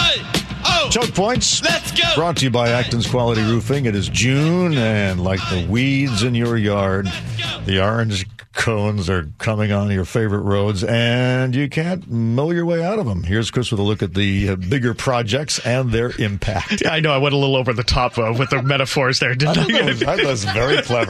Choke points. Let's go. Brought to you by Acton's Quality Roofing. It is June, and like the weeds in your yard, the orange cones are coming on your favorite roads, and you can't mow your way out of them. Here's Chris with a look at the bigger projects and their impact. Yeah, I know I went a little over the top with the metaphors there, didn't I? That was very clever.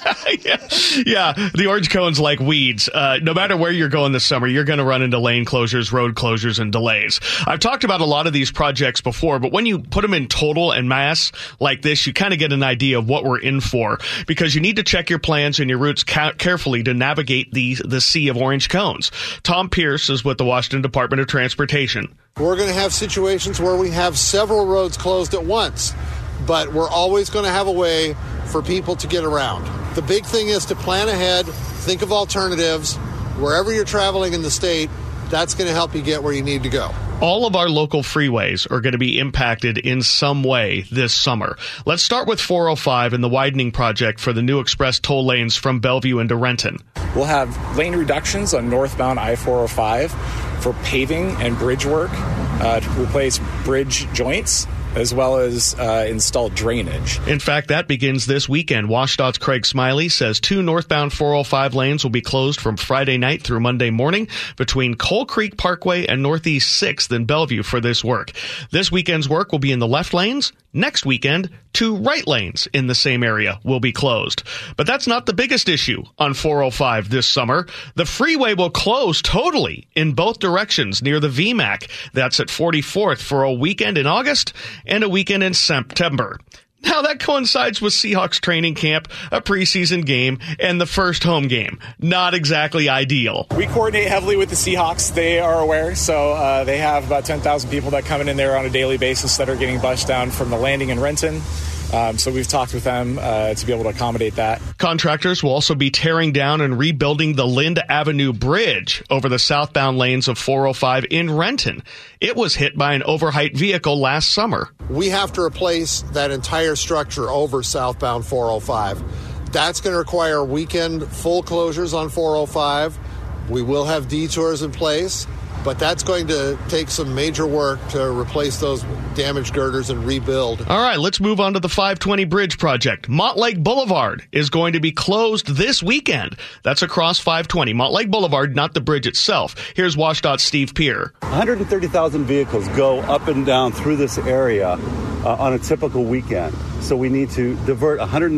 Yeah, the orange cones like weeds. No matter where you're going this summer, you're going to run into lane closures, road closures, and delays. I've talked about a lot of these projects before, but when you put them in total and mass like this, you kind of get an idea of what we're in for, because you need to check your plans and your routes carefully to navigate the sea of orange cones. Tom Pierce is with the Washington Department of Transportation. We're going to have situations where we have several roads closed at once, but we're always going to have a way for people to get around. The big thing is to plan ahead, think of alternatives. Wherever you're traveling in the state, that's going to help you get where you need to go. All of our local freeways are going to be impacted in some way this summer. Let's start with 405 and the widening project for the new express toll lanes from Bellevue into Renton. We'll have lane reductions on northbound I-405 for paving and bridge work to replace bridge joints, as well as install drainage. In fact, that begins this weekend. WashDOT's Craig Smiley says 2 northbound 405 lanes will be closed from Friday night through Monday morning between Coal Creek Parkway and Northeast 6th in Bellevue for this work. This weekend's work will be in the left lanes. Next weekend, 2 right lanes in the same area will be closed. But that's not the biggest issue on 405 this summer. The freeway will close totally in both directions near the VMAC. That's at 44th for a weekend in August and a weekend in September. Now, that coincides with Seahawks training camp, a preseason game, and the first home game. Not exactly ideal. We coordinate heavily with the Seahawks. They are aware, so they have about 10,000 people that come in there on a daily basis that are getting bused down from the landing in Renton. So we've talked with them to be able to accommodate that. Contractors will also be tearing down and rebuilding the Lind Avenue Bridge over the southbound lanes of 405 in Renton. It was hit by an overheight vehicle last summer. We have to replace that entire structure over southbound 405. That's going to require weekend full closures on 405. We will have detours in place, but that's going to take some major work to replace those damaged girders and rebuild. All right, let's move on to the 520 Bridge project. Montlake Boulevard is going to be closed this weekend. That's across 520. Montlake Boulevard, not the bridge itself. Here's WashDOT's Steve Peer. 130,000 vehicles go up and down through this area on a typical weekend. So we need to divert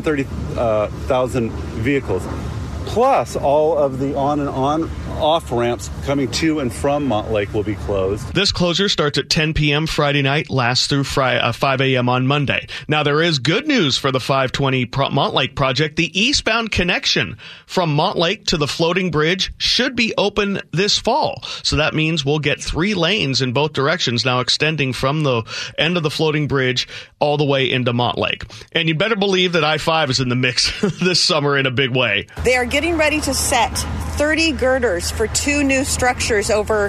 130,000 vehicles. Plus, all of the on and on off ramps coming to and from Montlake will be closed. This closure starts at 10 p.m. Friday night, lasts through 5 a.m. on Monday. Now, there is good news for the 520 Montlake project. The eastbound connection from Montlake to the floating bridge should be open this fall. So that means we'll get 3 lanes in both directions now, extending from the end of the floating bridge all the way into Montlake. And you better believe that I-5 is in the mix this summer in a big way. They are getting ready to set 30 girders for 2 new structures over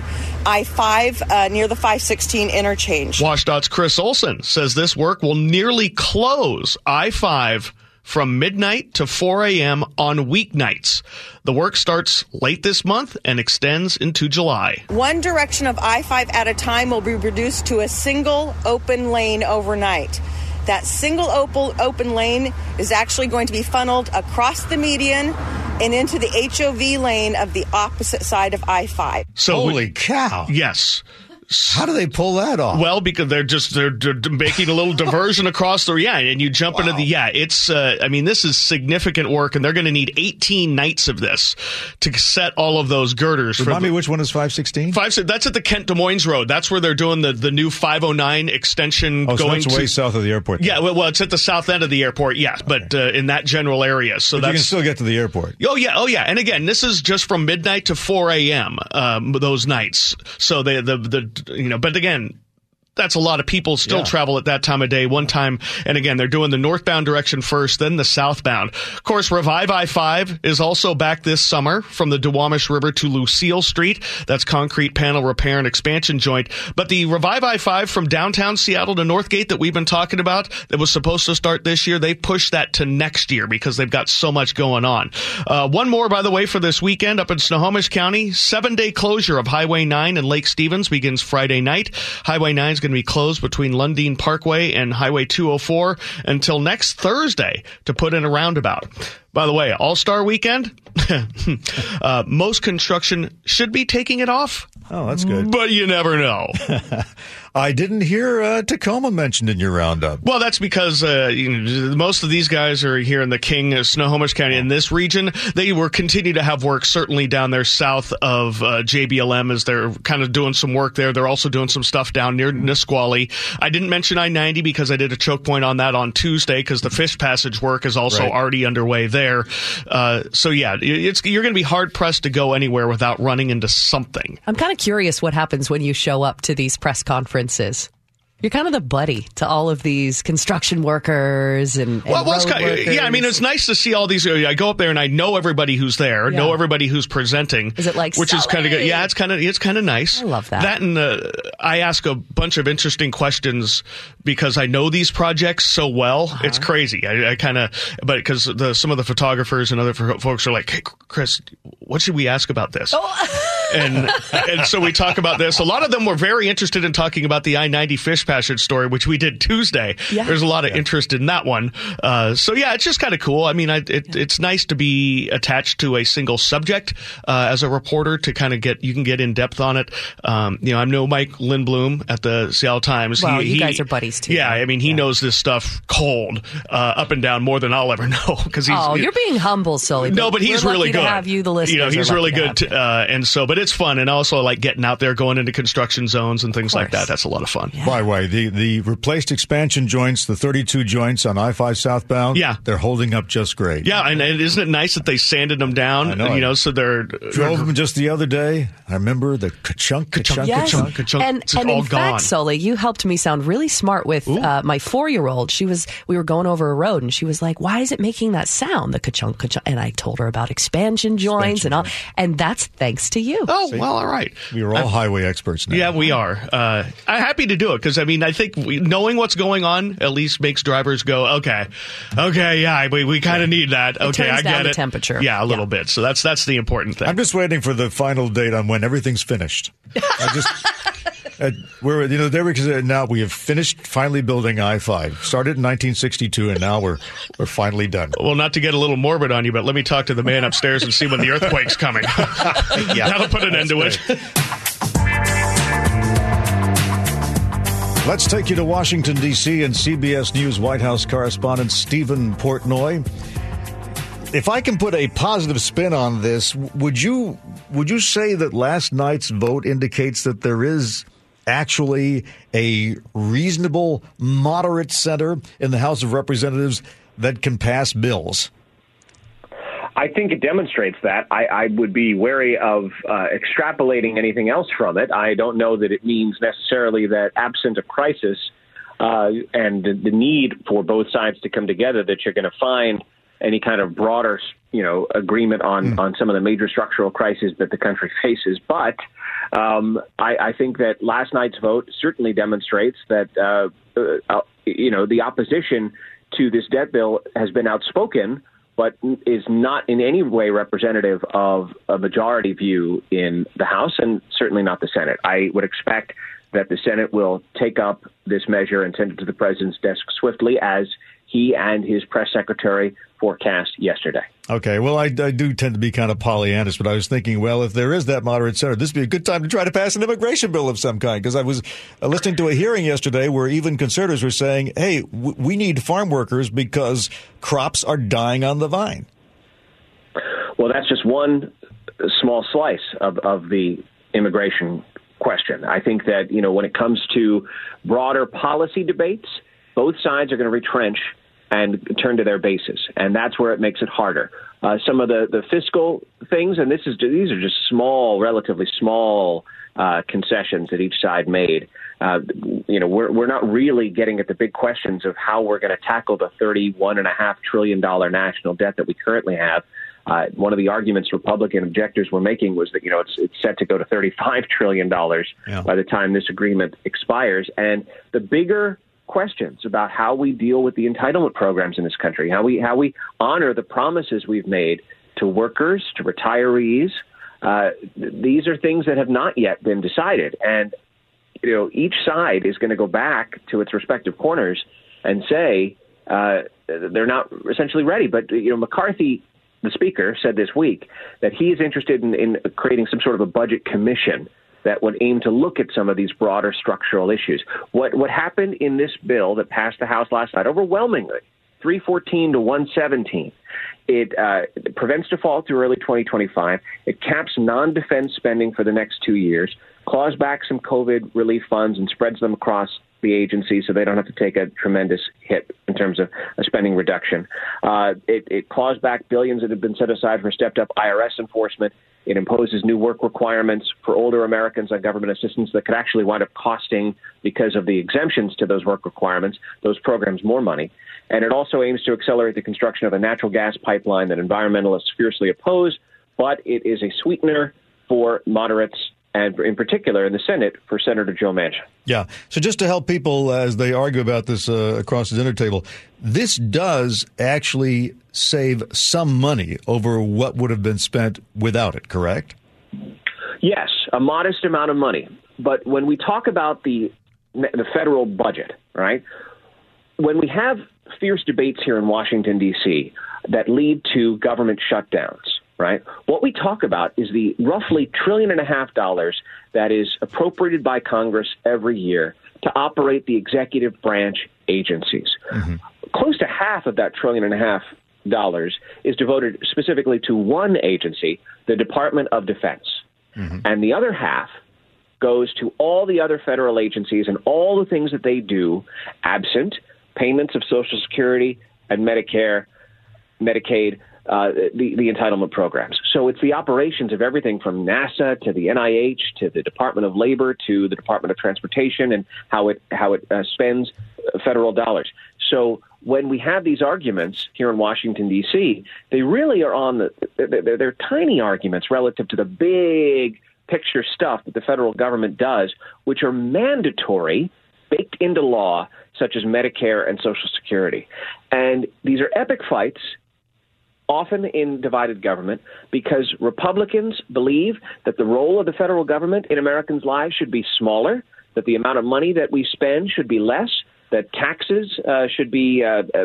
I-5 near the 516 interchange. WashDOT's Chris Olson says this work will nearly close I-5 from midnight to 4 a.m. on weeknights. The work starts late this month and extends into July. One direction of I-5 at a time will be reduced to a single open lane overnight. That single open lane is actually going to be funneled across the median and into the HOV lane of the opposite side of I-5. So holy cow. Yes. How do they pull that off? Well, because they're making a little diversion across the, and you jump into it's, this is significant work, and they're going to need 18 nights of this to set all of those girders. Remind me, which one is 516? That's at the Kent Des Moines Road. That's where they're doing the new 509 extension so that's way south of the airport. Yeah, well, it's at the south end of the airport, yes, but in that general area. So but you can still get to the airport. Oh, yeah. And again, this is just from midnight to 4 a.m. Those nights. So but again, that's a lot of people still travel at that time of day, one time. And again, they're doing the northbound direction first, then the southbound. Of course, Revive I-5 is also back this summer from the Duwamish River to Lucille Street. That's concrete panel repair and expansion joint. But the Revive I-5 from downtown Seattle to Northgate that we've been talking about that was supposed to start this year, they pushed that to next year because they've got so much going on. One more, by the way, for this weekend up in Snohomish County, 7-day closure of Highway 9 and Lake Stevens begins Friday night. Highway 9 is going going to be closed between Lundin Parkway and Highway 204 until next Thursday to put in a roundabout. By the way, All-Star Weekend, most construction should be taking it off. Oh, that's good. But you never know. I didn't hear Tacoma mentioned in your roundup. Well, that's because most of these guys are here in the King, Snohomish County, in this region. They will continue to have work certainly down there south of JBLM as they're kind of doing some work there. They're also doing some stuff down near Nisqually. I didn't mention I-90 because I did a choke point on that on Tuesday because the Fish Passage work is also already underway there. So, yeah, you're going to be hard-pressed to go anywhere without running into something. I'm kind of curious what happens when you show up to these press conferences. You're kind of the buddy to all of these construction workers and road workers. Yeah, I mean, it's nice to see all these. I go up there and I know everybody who's there, know everybody who's presenting. Is it like which Sully? Is kind of good? Yeah, it's kind of nice. I love that. That and I ask a bunch of interesting questions because I know these projects so well. It's crazy. I kind of, but because some of the photographers and other folks are like, "Hey, Chris, what should we ask about this?" And so we talk about this. A lot of them were very interested in talking about the I-90 Fish Passage story, which we did Tuesday. Yeah. There's a lot of interest in that one. So, yeah, it's just kind of cool. I mean, it's nice to be attached to a single subject as a reporter to kind of you can get in depth on it. I know Mike Lindblom at the Seattle Times. Well, you guys are buddies, too. Yeah, I mean, he knows this stuff cold, up and down more than I'll ever know. You're being humble, Sully. No, but he's really good. To have you, the listeners, he's really good. But it's fun. And also, I like getting out there, going into construction zones and things like that. That's a lot of fun. Yeah. By the way, the replaced expansion joints, the 32 joints on I-5 southbound, they're holding up just great. Yeah, and isn't it nice that they sanded them down? I know. So they're... Drove them just the other day. I remember the ka-chunk. Yes. And all in fact, Sully, you helped me sound really smart with my 4-year-old. We were going over a road, and she was like, why is it making that sound, the ka-chunk, ka-chunk? And I told her about expansion joints and all. And that's thanks to you. Oh, well, all right. We are all highway experts now. Yeah, we are. I'm happy to do it because, I mean, I think knowing what's going on at least makes drivers go, okay, yeah, we kind of need that. Okay, I get it. The temperature. Yeah, a little bit. So that's the important thing. I'm just waiting for the final date on when everything's finished. Now we have finished finally building I-5. Started in 1962, and now we're finally done. Well, not to get a little morbid on you, but let me talk to the man upstairs and see when the earthquake's coming. That'll put an end to it. Let's take you to Washington, D.C. and CBS News White House correspondent Stephen Portnoy. If I can put a positive spin on this, would you say that last night's vote indicates that there is actually a reasonable, moderate center in the House of Representatives that can pass bills? I think it demonstrates that. I would be wary of extrapolating anything else from it. I don't know that it means necessarily that absent a crisis and the need for both sides to come together, that you're going to find any kind of broader, agreement on some of the major structural crises that the country faces. But I think that last night's vote certainly demonstrates that, the opposition to this debt bill has been outspoken, but is not in any way representative of a majority view in the House and certainly not the Senate. I would expect that the Senate will take up this measure and send it to the president's desk swiftly, as he and his press secretary forecast yesterday. Okay, well, I do tend to be kind of Pollyannish, but I was thinking, well, if there is that moderate center, this would be a good time to try to pass an immigration bill of some kind, because I was listening to a hearing yesterday where even conservatives were saying, hey, we need farm workers because crops are dying on the vine. Well, that's just one small slice of the immigration question. I think that, when it comes to broader policy debates, both sides are going to retrench and turn to their bases, and that's where it makes it harder. Some of the fiscal things, and these are just relatively small concessions that each side made. We're not really getting at the big questions of how we're going to tackle the $31.5 trillion national debt that we currently have. One of the arguments Republican objectors were making was that, it's set to go to $35 trillion by the time this agreement expires. And the bigger questions about how we deal with the entitlement programs in this country, how we honor the promises we've made to workers, to retirees. These are things that have not yet been decided. And each side is going to go back to its respective corners and say they're not essentially ready. But, McCarthy, the speaker, said this week that he is interested in creating some sort of a budget commission that would aim to look at some of these broader structural issues. What happened in this bill that passed the House last night overwhelmingly, 314 to 117, it prevents default through early 2025. It caps non-defense spending for the next 2 years, claws back some COVID relief funds and spreads them across the agency so they don't have to take a tremendous hit in terms of a spending reduction. It claws back billions that have been set aside for stepped-up IRS enforcement. It imposes new work requirements for older Americans on government assistance that could actually wind up costing, because of the exemptions to those work requirements, those programs more money. And it also aims to accelerate the construction of a natural gas pipeline that environmentalists fiercely oppose, but it is a sweetener for moderates, and in particular in the Senate for Senator Joe Manchin. Yeah. So just to help people as they argue about this across the dinner table, this does actually save some money over what would have been spent without it, correct? Yes, a modest amount of money. But when we talk about the federal budget, right, when we have fierce debates here in Washington, D.C. that lead to government shutdowns, right, what we talk about is the roughly $1.5 trillion that is appropriated by Congress every year to operate the executive branch agencies. Mm-hmm. Close to half of that $1.5 trillion is devoted specifically to one agency, the Department of Defense. Mm-hmm. And the other half goes to all the other federal agencies and all the things that they do, absent payments of Social Security and Medicare, Medicaid, the entitlement programs. So it's the operations of everything from NASA to the NIH to the Department of Labor to the Department of Transportation and how it spends federal dollars. So when we have these arguments here in Washington, D.C., they really are they're tiny arguments relative to the big picture stuff that the federal government does, which are mandatory, baked into law, such as Medicare and Social Security. And these are epic fights, often in divided government, because Republicans believe that the role of the federal government in Americans' lives should be smaller, that the amount of money that we spend should be less, that taxes should be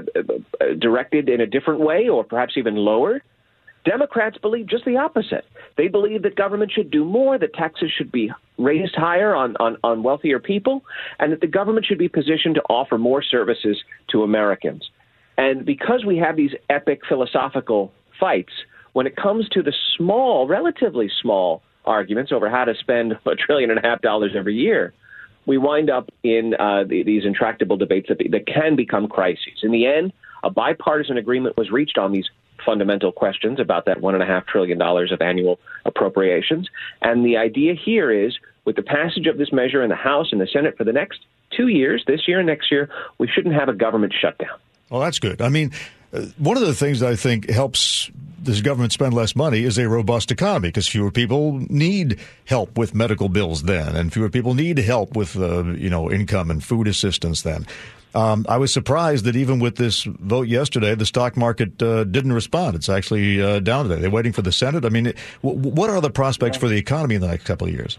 directed in a different way or perhaps even lower. Democrats believe just the opposite. They believe that government should do more, that taxes should be raised higher on wealthier people, and that the government should be positioned to offer more services to Americans. And because we have these epic philosophical fights, when it comes to the small, relatively small arguments over how to spend $1.5 trillion every year, we wind up in these intractable debates that can become crises. In the end, a bipartisan agreement was reached on these fundamental questions about that $1.5 trillion of annual appropriations. And the idea here is, with the passage of this measure in the House and the Senate for the next 2 years, this year and next year, we shouldn't have a government shutdown. Well, that's good. I mean, one of the things that I think helps this government spend less money is a robust economy, because fewer people need help with medical bills then, and fewer people need help with income and food assistance then. I was surprised that even with this vote yesterday, the stock market didn't respond. It's actually down today. They're waiting for the Senate. I mean, what are the prospects for the economy in the next couple of years?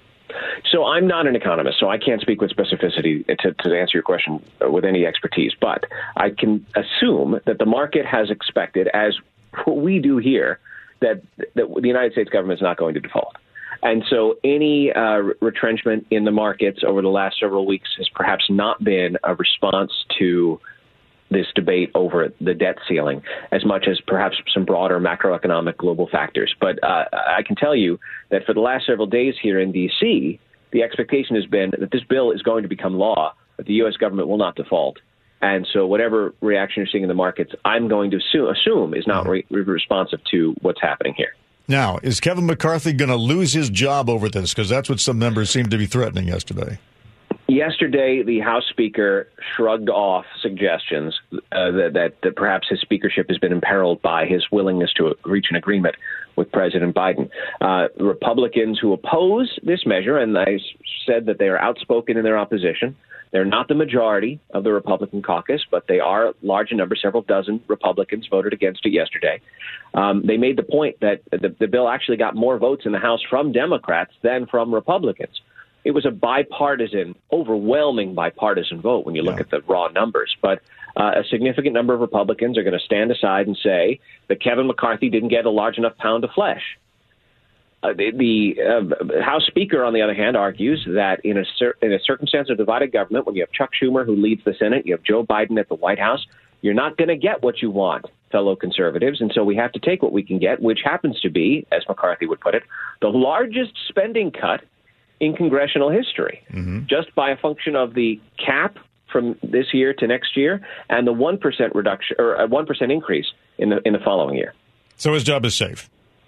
So I'm not an economist, so I can't speak with specificity to answer your question with any expertise. But I can assume that the market has expected, as we do here, that the United States government is not going to default. And so any retrenchment in the markets over the last several weeks has perhaps not been a response to this debate over the debt ceiling as much as perhaps some broader macroeconomic global factors. But I can tell you that for the last several days here in D.C., the expectation has been that this bill is going to become law, that the U.S. government will not default. And so whatever reaction you're seeing in the markets, I'm going to assume is not responsive to what's happening here. Now, is Kevin McCarthy going to lose his job over this? Because that's what some members seemed to be threatening yesterday. Yesterday, the House Speaker shrugged off suggestions that perhaps his speakership has been imperiled by his willingness to reach an agreement with President Biden. Republicans who oppose this measure, and I said that they are outspoken in their opposition. They're not the majority of the Republican caucus, but they are large in number. Several dozen Republicans voted against it yesterday. They made the point that the bill actually got more votes in the House from Democrats than from Republicans. it was a bipartisan, overwhelming bipartisan vote when you look at the raw numbers. But a significant number of Republicans are going to stand aside and say that Kevin McCarthy didn't get a large enough pound of flesh. The House Speaker, on the other hand, argues that in a circumstance of divided government, when you have Chuck Schumer, who leads the Senate, you have Joe Biden at the White House, you're not going to get what you want, fellow conservatives. And so we have to take what we can get, which happens to be, as McCarthy would put it, the largest spending cut in congressional history, just by a function of the cap from this year to next year and the 1% reduction or a 1% increase in the following year. So his job is safe.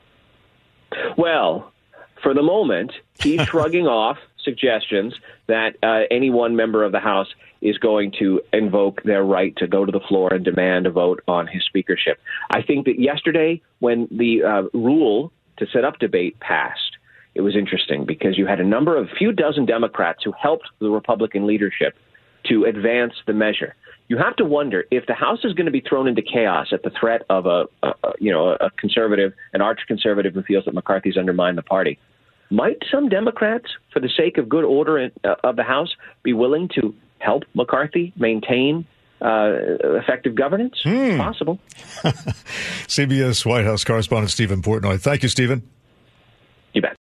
Well, for the moment, he's shrugging off suggestions that any one member of the House is going to invoke their right to go to the floor and demand a vote on his speakership. I think that yesterday, when the rule to set up debate passed, it was interesting because you had a few dozen Democrats who helped the Republican leadership to advance the measure. You have to wonder if the House is going to be thrown into chaos at the threat of a conservative, an arch-conservative who feels that McCarthy's undermined the party. Might some Democrats, for the sake of good order of the House, be willing to help McCarthy maintain effective governance? Possible. CBS White House correspondent Stephen Portnoy. Thank you, Stephen. You bet.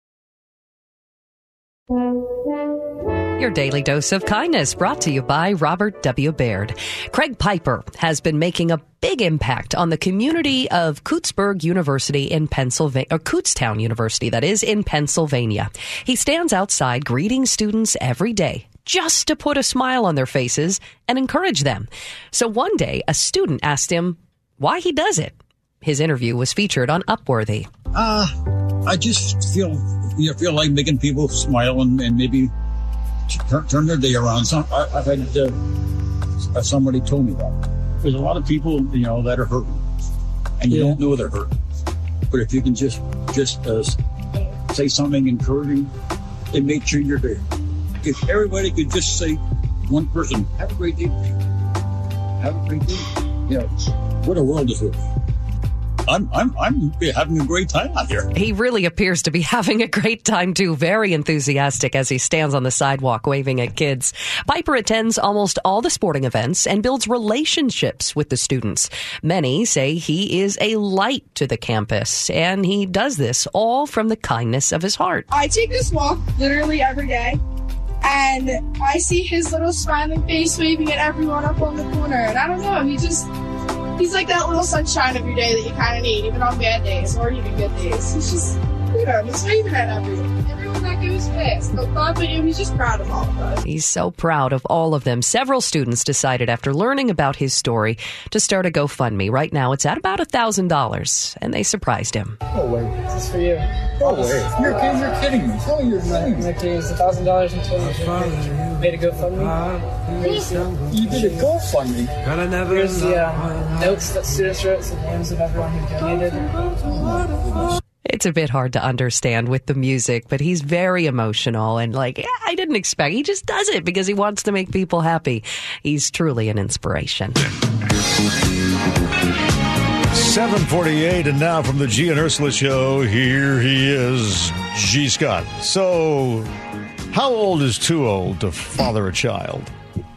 Your daily dose of kindness brought to you by Robert W. Baird. Craig Piper has been making a big impact on the community of Kutztown University, that is, in Pennsylvania. He stands outside greeting students every day just to put a smile on their faces and encourage them. So one day, a student asked him why he does it. His interview was featured on Upworthy. I just feel like making people smile and maybe turn their day around. I've had somebody told me that. There's a lot of people, that are hurting, and you don't know they're hurting. But if you can just say something encouraging, it may change your day. If everybody could just say, one person, have a great day. Have a great day. What a world this would be. I'm having a great time out here. He really appears to be having a great time, too. Very enthusiastic as he stands on the sidewalk waving at kids. Piper attends almost all the sporting events and builds relationships with the students. Many say he is a light to the campus, and he does this all from the kindness of his heart. I take this walk literally every day, and I see his little smiling face waving at everyone up on the corner. And I don't know, he's like that little sunshine of your day that you kind of need, even on bad days or even good days. He's just, he's waving at everyone that goes past. He's just proud of all of us. He's so proud of all of them. Several students decided after learning about his story to start a GoFundMe. Right now, it's at about $1,000, and they surprised him. No way. This is for you. No way. You're kidding me. Tell me your name. My name is $1,000 until you made a GoFundMe. You did a GoFundMe? Here's the notes that students wrote, some names of everyone who donated. It's a bit hard to understand with the music, but he's very emotional and I didn't expect. He just does it because he wants to make people happy. He's truly an inspiration. 7:48, and now from the G and Ursula Show, here he is, G. Scott. So, how old is too old to father a child?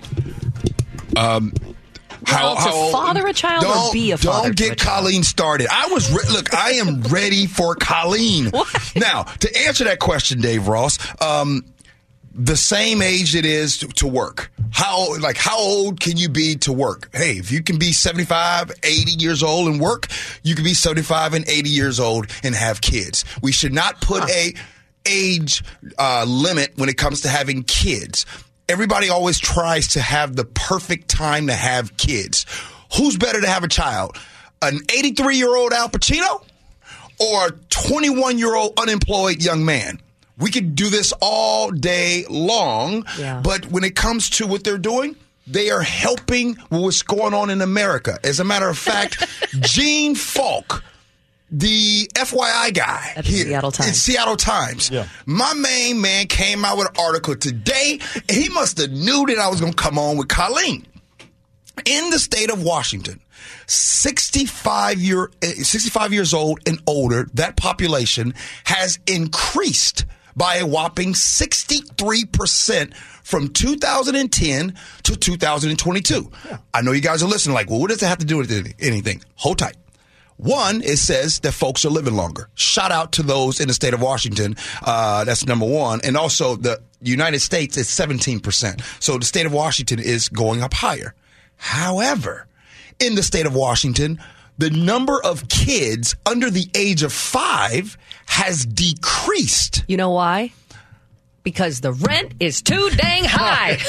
To father a child or be a father? Don't get Colleen started. Look, I am ready for Colleen. Now, to answer that question, Dave Ross, the same age it is to work. How old can you be to work? Hey, if you can be 75, 80 years old and work, you can be 75 and 80 years old and have kids. We should not put a age limit when it comes to having kids. Everybody always tries to have the perfect time to have kids. Who's better to have a child? An 83-year-old Al Pacino or a 21-year-old unemployed young man? We could do this all day long, but when it comes to what they're doing, they are helping what's going on in America. As a matter of fact, Gene Falk, the FYI guy at here in Seattle Times. Yeah. My main man came out with an article today, and he must have knew that I was going to come on with Colleen. In the state of Washington, 65 years old and older, that population has increased by a whopping 63% from 2010 to 2022. Yeah. I know you guys are listening like, well, what does it have to do with anything? Hold tight. One, it says that folks are living longer. Shout out to those in the state of Washington. That's number one. And also the United States is 17%. So the state of Washington is going up higher. However, in the state of Washington, the number of kids under the age of 5 has decreased. You know why? Because the rent is too dang high.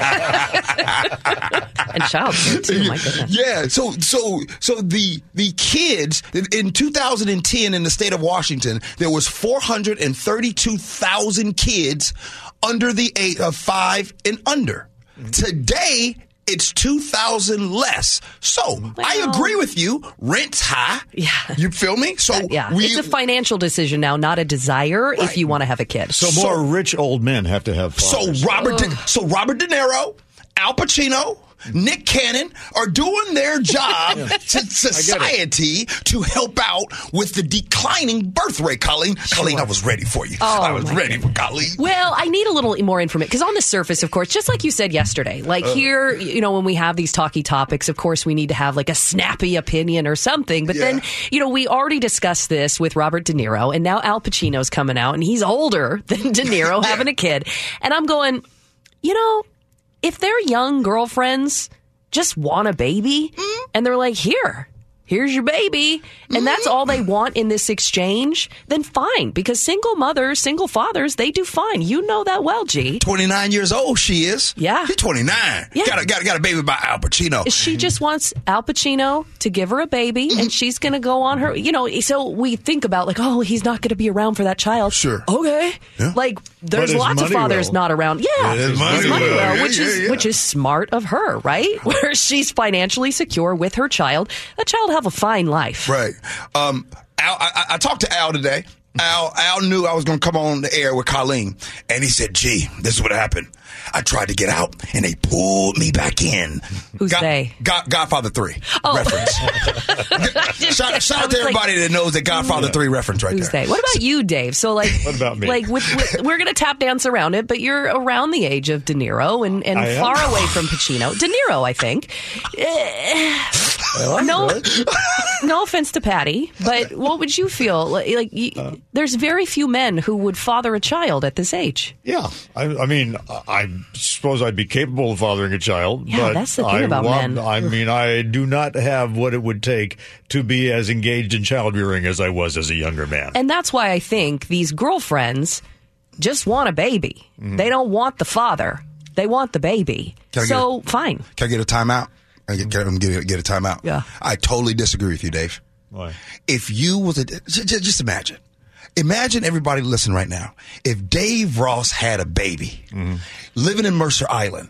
And childcare too, my goodness. Yeah, so the kids in 2010 in the state of Washington, there was 432,000 kids under the age of 5 and under. Mm-hmm. Today, it's 2,000 less. So I agree with you. Rent's high. Yeah. You feel me? So it's a financial decision now, not a desire if you want to have a kid. So more rich old men have to have fathers. So Robert De Niro, Al Pacino, Nick Cannon are doing their job to society to help out with the declining birth rate. Colleen, I was ready for you. I was ready for Colleen. Well, I need a little more information because on the surface, of course, just like you said yesterday, like here, when we have these talky topics, of course, we need to have like a snappy opinion or something. But then, we already discussed this with Robert De Niro, and now Al Pacino's coming out, and he's older than De Niro having a kid. And I'm going, if their young girlfriends just want a baby and they're like, here's your baby, and that's all they want in this exchange, then fine. Because single mothers, single fathers, they do fine. You know that well, G. 29 years old she is. Yeah. She's 29. Yeah. Got a baby by Al Pacino. She just wants Al Pacino to give her a baby, and she's going to go on her, so we think about like, he's not going to be around for that child. Sure. Okay. Yeah. Like, there's lots of fathers not around. Yeah. His money well. Which is smart of her, right? Where she's financially secure with her child. That child have a fine life. Right. Al, I talked to Al today. Al knew I was going to come on the air with Colleen, and he said, "Gee, this is what happened. I tried to get out, and they pulled me back in." Who's they? Godfather 3 reference. Shout out to everybody that knows that Godfather 3 reference right Who's there. They? What about you, Dave? So, what about me? Like, we're going to tap dance around it, but you're around the age of De Niro and far away from Pacino. De Niro, I think. No offense to Patty, but what would you feel? There's very few men who would father a child at this age. Yeah. I mean, I suppose I'd be capable of fathering a child. Yeah, but that's the thing about men. I mean, I do not have what it would take to be as engaged in child rearing as I was as a younger man. And that's why I think these girlfriends just want a baby. Mm-hmm. They don't want the father. They want the baby. Fine. Can I get a timeout? Get a timeout. Yeah. I totally disagree with you, Dave. Why? If you was just imagine. Imagine everybody listen right now. If Dave Ross had a baby living in Mercer Island,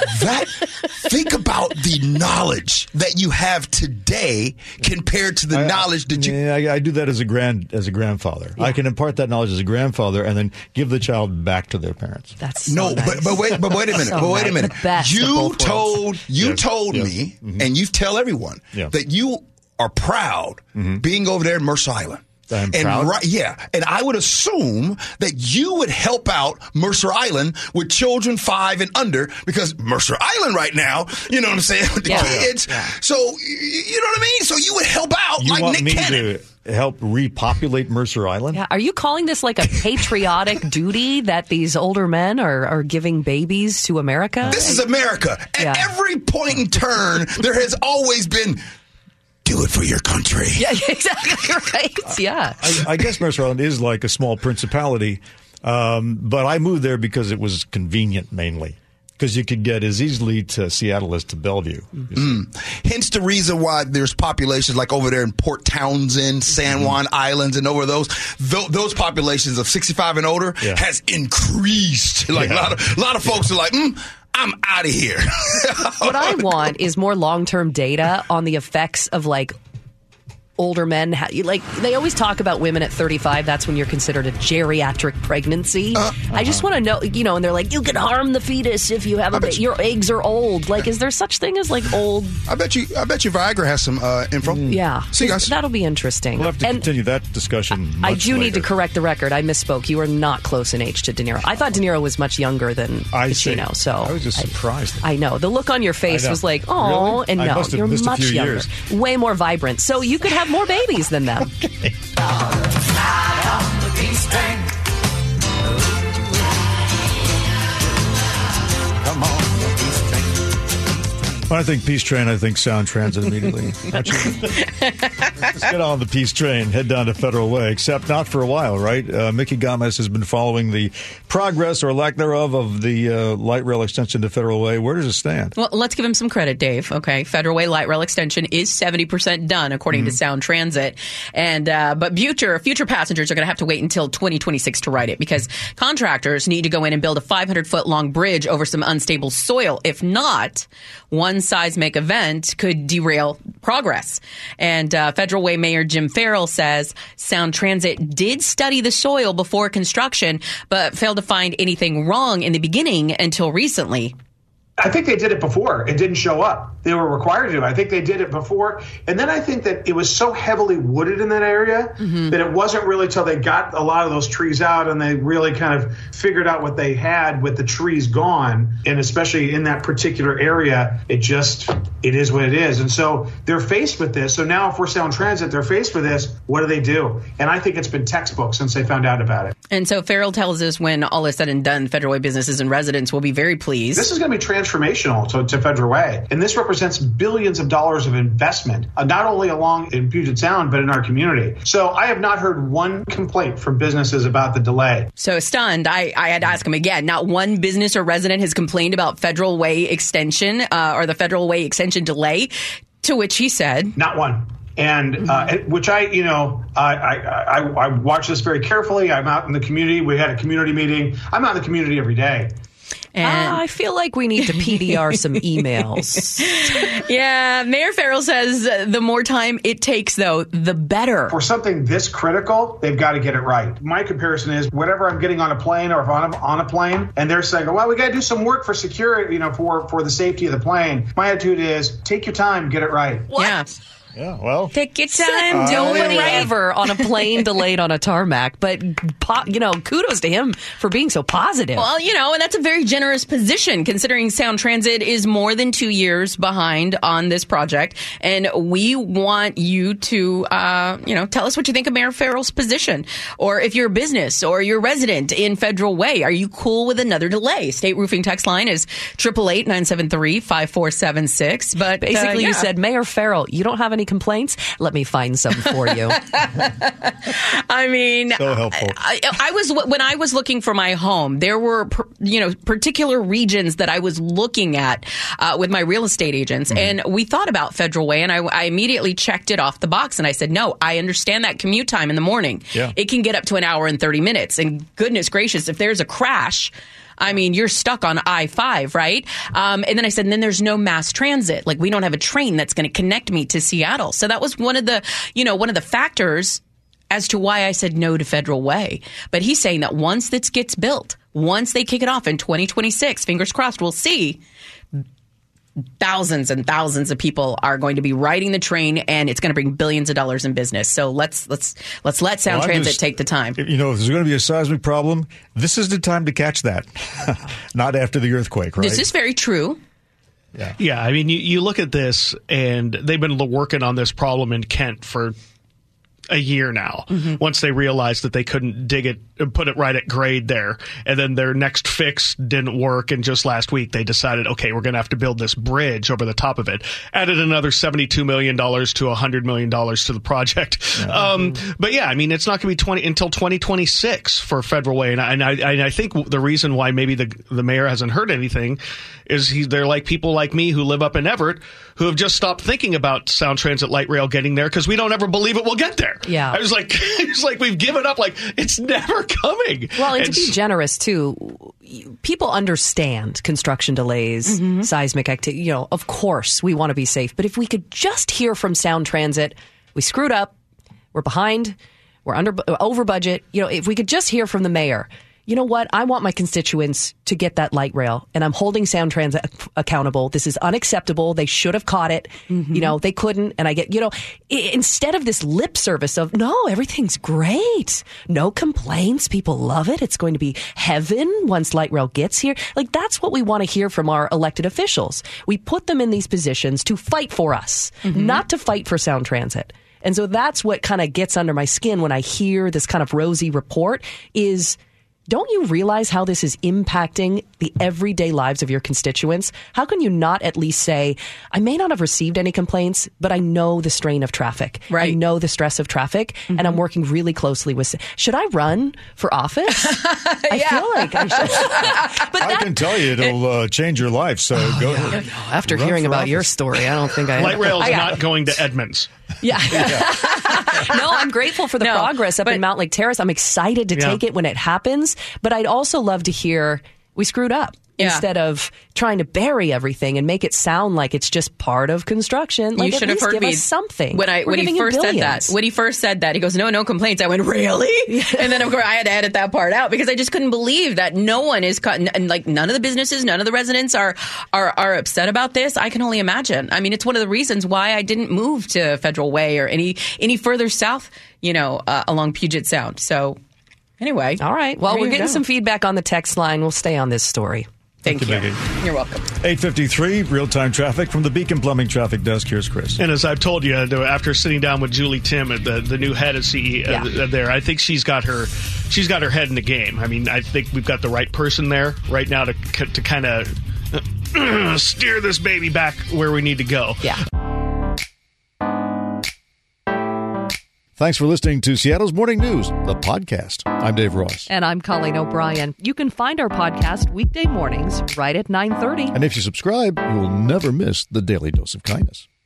think about the knowledge that you have today compared to the knowledge that you. Yeah, I do that as a grandfather. Yeah. I can impart that knowledge as a grandfather and then give the child back to their parents. That's so nice. but wait a minute. Wait a minute. You told me, and you tell everyone that you are proud being over there in Mercer Island. I'm proud? And I would assume that you would help out Mercer Island with children 5 and under, because Mercer Island right now, you know what I'm saying, with the kids. Yeah. So, you know what I mean? So you would help out Nick Cannon. To help repopulate Mercer Island? Yeah. Are you calling this like a patriotic duty that these older men are giving babies to America? This is America. At every point in turn, there has always been... Do it for your country. Yeah, exactly right. Yeah. I guess Mercer Island is like a small principality, but I moved there because it was convenient mainly. Because you could get as easily to Seattle as to Bellevue. Hence the reason why there's populations like over there in Port Townsend, San Juan Islands, and over those populations of 65 and older has increased. Like a lot of folks are like, I'm out of here. What I want is more long-term data on the effects of older men, they always talk about women at 35. That's when you're considered a geriatric pregnancy. I just want to know, and they're like, you can harm the fetus if you have your eggs are old. Like, is there such thing as like old? I bet you Viagra has some info. Yeah. See you guys. That'll be interesting. We'll have to continue that discussion. I do later. need to correct the record. I misspoke. You are not close in age to De Niro. I thought De Niro was much younger than Pacino. So I was just surprised. I know. The look on your face was like, oh, really? and no, you're much younger. Years. Way more vibrant. So you could have more babies than them. Okay. Come on. When I think Peace Train, I think Sound Transit immediately. Let's get on the Peace Train, head down to Federal Way, except not for a while, right? Mickey Gomez has been following the progress or lack thereof of the light rail extension to Federal Way. Where does it stand? Well, let's give him some credit, Dave. Okay, Federal Way light rail extension is 70% done, according to Sound Transit. And but future passengers are going to have to wait until 2026 to ride it because contractors need to go in and build a 500-foot-long bridge over some unstable soil. If not, one seismic event could derail progress. And Federal Way Mayor Jim Farrell says Sound Transit did study the soil before construction, but failed to find anything wrong in the beginning until recently. I think they did it before. It didn't show up. They were required to. I think they did it before. And then I think that it was so heavily wooded in that area that it wasn't really till they got a lot of those trees out and they really kind of figured out what they had with the trees gone. And especially in that particular area, it is what it is. And so they're faced with this. So now if we're Sound Transit, they're faced with this. What do? And I think it's been textbook since they found out about it. And so Farrell tells us when all is said and done, Federal Way businesses and residents will be very pleased. This is going to be transformational to Federal Way. And this represents billions of dollars of investment, not only along in Puget Sound, but in our community. So I have not heard one complaint from businesses about the delay. So stunned, I had to ask him again. Not one business or resident has complained about Federal Way extension or the Federal Way extension delay, to which he said, not one. And which I watch this very carefully. I'm out in the community. We had a community meeting. I'm out in the community every day. And I feel like we need to PDR some emails. Yeah, Mayor Farrell says the more time it takes, though, the better. For something this critical, they've got to get it right. My comparison is whenever I'm getting on a plane or if I'm on a plane and they're saying, well, we got to do some work for security, for the safety of the plane. My attitude is take your time, get it right. What? Yeah. Yeah, well. Take your time. Nobody ever on a plane delayed on a tarmac. But, kudos to him for being so positive. Well, and that's a very generous position considering Sound Transit is more than 2 years behind on this project. And we want you to, tell us what you think of Mayor Farrell's position. Or if you're a business or you're a resident in Federal Way, are you cool with another delay? State Roofing text line is 888-973-5476. But basically, you said, Mayor Farrell, you don't have any complaints? Let me find some for you. I mean, so helpful. When I was looking for my home, there were particular regions that I was looking at with my real estate agents, and we thought about Federal Way, and I immediately checked it off the box, and I said, no, I understand that commute time in the morning. Yeah. It can get up to an hour and 30 minutes, and goodness gracious, if there's a crash, I mean, you're stuck on I-5, right? And then I said, and then there's no mass transit. Like, we don't have a train that's going to connect me to Seattle. So that was one of the factors as to why I said no to Federal Way. But he's saying that once this gets built, once they kick it off in 2026, fingers crossed, we'll see thousands and thousands of people are going to be riding the train, and it's going to bring billions of dollars in business. So let's let Sound Transit take the time. If there's going to be a seismic problem, this is the time to catch that, not after the earthquake, right? This is very true. Yeah. I mean, you look at this, and they've been working on this problem in Kent for a year now. Once they realized that they couldn't dig it, put it right at grade there, and then their next fix didn't work, and just last week they decided, okay, we're going to have to build this bridge over the top of it. Added another $72 million to $100 million to the project. But yeah, I mean, it's not going to be until 2026 for Federal Way, and I think the reason why maybe the mayor hasn't heard anything is they're like people like me who live up in Everett who have just stopped thinking about Sound Transit light rail getting there because we don't ever believe it will get there. Yeah. I was like, it's like we've given up, like it's never coming. Well, and to be generous too, people understand construction delays, seismic activity. Of course we want to be safe, but if we could just hear from Sound Transit, we screwed up. We're behind. We're over budget. If we could just hear from the mayor. You know what? I want my constituents to get that light rail, and I'm holding Sound Transit accountable. This is unacceptable. They should have caught it. They couldn't. And I get, instead of this lip service of, no, everything's great. No complaints. People love it. It's going to be heaven once light rail gets here. Like, that's what we want to hear from our elected officials. We put them in these positions to fight for us, not to fight for Sound Transit. And so that's what kind of gets under my skin when I hear this kind of rosy report is, don't you realize how this is impacting the everyday lives of your constituents? How can you not at least say, I may not have received any complaints, but I know the strain of traffic. Right. I know the stress of traffic, and I'm working really closely with... Should I run for office? I feel like I should. But I can tell you it'll change your life, so go ahead. After hearing about your story, I don't think I... Light rail is not going to Edmonds. Yeah. No, I'm grateful for the progress up in Mount Lake Terrace. I'm excited to take it when it happens. But I'd also love to hear we screwed up instead of trying to bury everything and make it sound like it's just part of construction. Like, you should have heard me something. When he first said that. When he first said that, he goes, no complaints. I went, really? And then, of course, I had to edit that part out because I just couldn't believe that no one is cut. And like, none of the businesses, none of the residents are upset about this. I can only imagine. I mean, it's one of the reasons why I didn't move to Federal Way or any further south, along Puget Sound. So anyway. All right. Well, we're getting some feedback on the text line. We'll stay on this story. Thank you. You're welcome. 8:53, real-time traffic from the Beacon Plumbing Traffic Desk. Here's Chris. And as I've told you, after sitting down with Julie Tim, the new head of CE there, I think she's got her head in the game. I mean, I think we've got the right person there right now to kind of steer this baby back where we need to go. Yeah. Thanks for listening to Seattle's Morning News, the podcast. I'm Dave Ross. And I'm Colleen O'Brien. You can find our podcast weekday mornings right at 9:30. And if you subscribe, you will never miss the Daily Dose of Kindness.